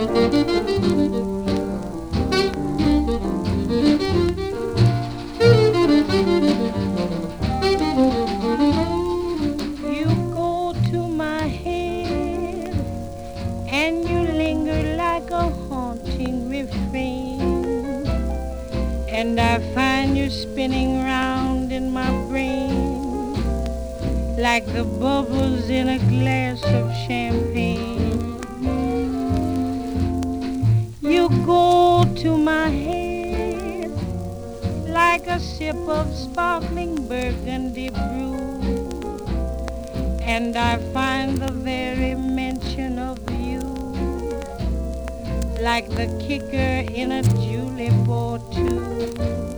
You go to my head and you linger like a haunting refrain, and I find you spinning round in my brain like the bubbles in a glass of champagne. You go to my head like a sip of sparkling burgundy brew, and I find the very mention of you like the kicker in a julep or two.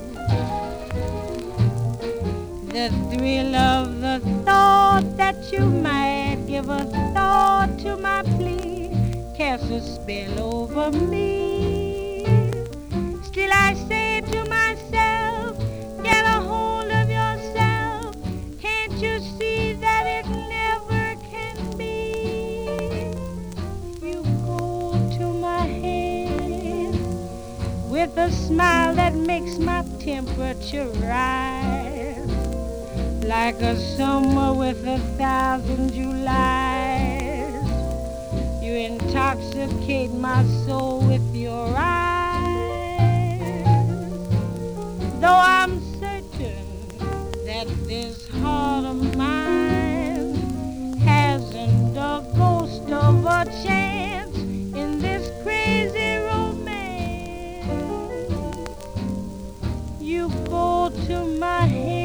The thrill of the thought that you might give a thought to my plea casts a spell over me. Still I say to myself, get a hold of yourself. Can't you see that it never can be? You go to my head with a smile that makes my temperature rise like a summer with 1,000 Julys. You intoxicate my soul with your eyes. Though I'm certain that this heart of mine hasn't a ghost of a chance in this crazy romance, you go to my head.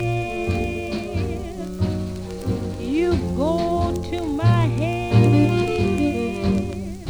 You go to my head.